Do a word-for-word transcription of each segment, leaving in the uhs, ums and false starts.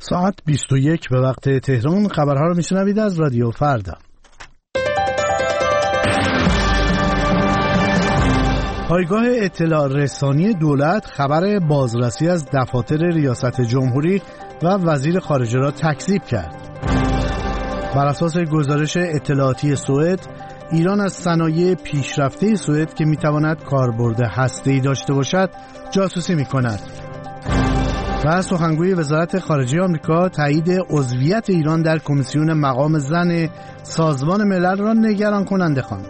ساعت بیست و یک به وقت تهران. خبرها رو میشنوید از رادیو فردا. پایگاه اطلاع رسانی دولت خبر بازرسی از دفاتر ریاست جمهوری و وزیر خارجه را تکذیب کرد. بر اساس گزارش اطلاعاتی سوئد، ایران از صنایع پیشرفته سوئد که میتواند کاربرد هسته‌ای داشته باشد جاسوسی میکند. و سخنگوی وزارت خارجه آمریکا تایید عضویت ایران در کمیسیون مقام زن سازمان ملل را نگران کننده خواند.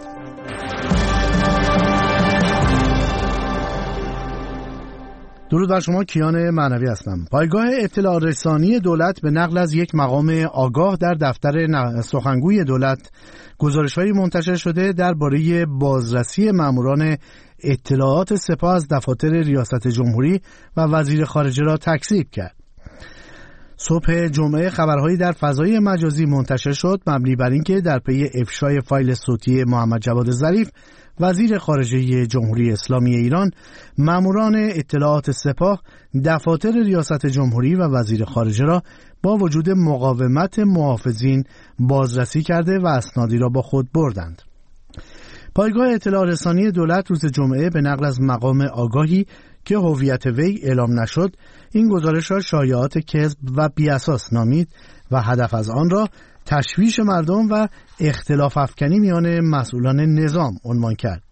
درود بر شما، کیان معنوی هستم. پایگاه اطلاع رسانی دولت به نقل از یک مقام آگاه در دفتر سخنگوی دولت گزارش‌هایی منتشر شده درباره بازرسی ماموران اطلاعات سپاه از دفاتر ریاست جمهوری و وزیر خارجه را تکذیب کرد. صبح جمعه خبرهایی در فضای مجازی منتشر شد مبنی بر اینکه در پی افشای فایل صوتی محمد جواد ظریف، وزیر خارجه جمهوری اسلامی ایران، ماموران اطلاعات سپاه دفاتر ریاست جمهوری و وزیر خارجه را با وجود مقاومت محافظین بازرسی کرده و اسنادی را با خود بردند. پایگاه اطلاع رسانی دولت روز جمعه به نقل از مقام آگاهی که هویت وی اعلام نشد، این گزارش را شایعات کذب و بی‌اساس نامید و هدف از آن را تشویش مردم و اختلاف افکنی میان مسئولان نظام عنوان کرد.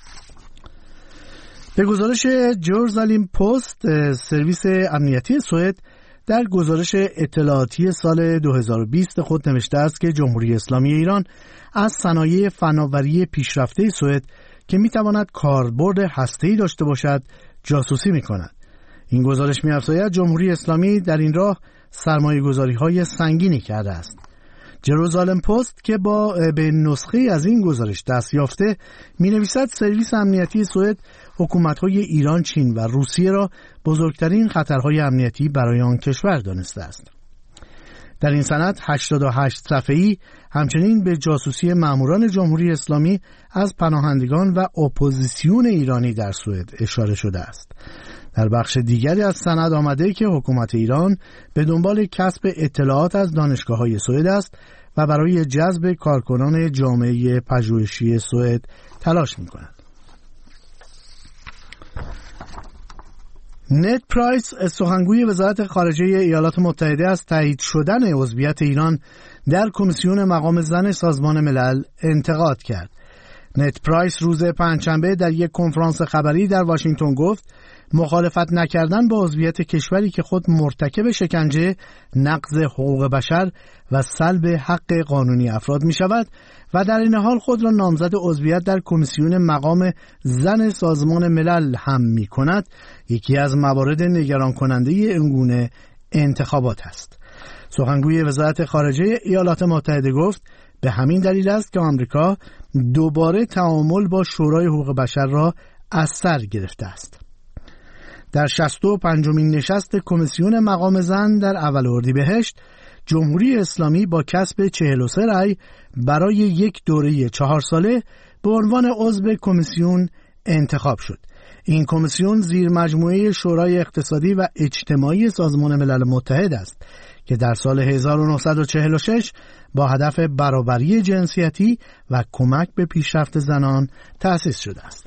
به گزارش جرزالیم پست، سرویس امنیتی سوئد در گزارش اطلاعاتی سال دو هزار و بیست خود نوشته است که جمهوری اسلامی ایران از صنایع فناوری پیشرفته سوئد که میتواند کاربرد هسته‌ای داشته باشد جاسوسی میکند. این گزارش می‌افزاید جمهوری اسلامی در این راه سرمایه‌گذاری‌های سنگینی کرده است. جروزالم پست که با به نسخه از این گزارش دست یافته می‌نویسد سرویس امنیتی سوئد حکومت‌های ایران، چین و روسیه را بزرگترین خطرهای امنیتی برای آن کشور دانسته است. در این سند هشتاد و هشت صفحه‌ای همچنین به جاسوسی ماموران جمهوری اسلامی از پناهندگان و اپوزیسیون ایرانی در سوئد اشاره شده است. در بخش دیگری از سند آمده که حکومت ایران به دنبال کسب اطلاعات از دانشگاه‌های سوئد است و برای جذب کارکنان جامعه پژوهشی سوئد تلاش می‌کند. نت پرایس، سخنگوی وزارت خارجه ایالات متحده، از تایید شدن عضویت ایران در کمیسیون مقام زن سازمان ملل انتقاد کرد. نت پرایس روز پنجشنبه در یک کنفرانس خبری در واشنگتن گفت مخالفت نکردن با عضویت کشوری که خود مرتکب شکنجه، نقض حقوق بشر و سلب حق قانونی افراد می شود و در این حال خود را نامزد عضویت در کمیسیون مقام زن سازمان ملل هم می کند، یکی از موارد نگران کننده این گونه انتخابات است. سخنگوی وزارت خارجه ایالات متحده گفت به همین دلیل است که آمریکا دوباره تعامل با شورای حقوق بشر را از سر گرفته است. در شصت و پنجمین نشست کمیسیون مقام زن در اول اردیبهشت، جمهوری اسلامی با کسب چهل و سه رأی برای یک دوره چهار ساله به عنوان عضو کمیسیون انتخاب شد. این کمیسیون زیر مجموعه شورای اقتصادی و اجتماعی سازمان ملل متحد است که در سال هزار و نهصد و چهل و شش با هدف برابری جنسیتی و کمک به پیشرفت زنان تأسیس شده است.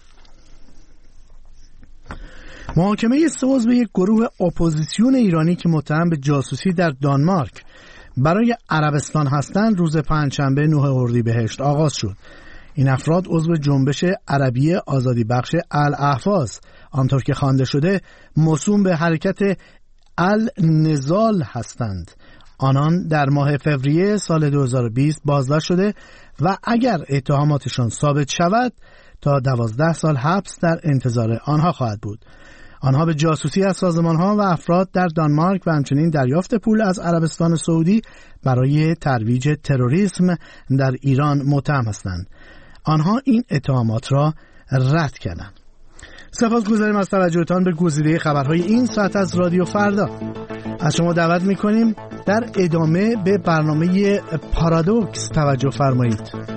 محاکمه سه عضو یک گروه اپوزیسیون ایرانی که متهم به جاسوسی در دانمارک برای عربستان هستند روز پنجشنبه نه اردیبهشت آغاز شد. این افراد عضو جنبش عربی آزادی بخش الاحواز، آنطور که خوانده شده موسوم به حرکت النضال هستند. آنان در ماه فوریه سال دو هزار و بیست بازداشت شده و اگر اتهاماتشان ثابت شود تا دوازده سال حبس در انتظار آنها خواهد بود. آنها به جاسوسی از سازمان‌ها و افراد در دانمارک و همچنین دریافت پول از عربستان سعودی برای ترویج تروریسم در ایران متهم هستند. آنها این اتهامات را رد کردند. سپاسگزاریم از توجهتان به گزیده خبرهای این ساعت از رادیو فردا. از شما دعوت می‌کنیم در ادامه به برنامه پارادوکس توجه فرمایید.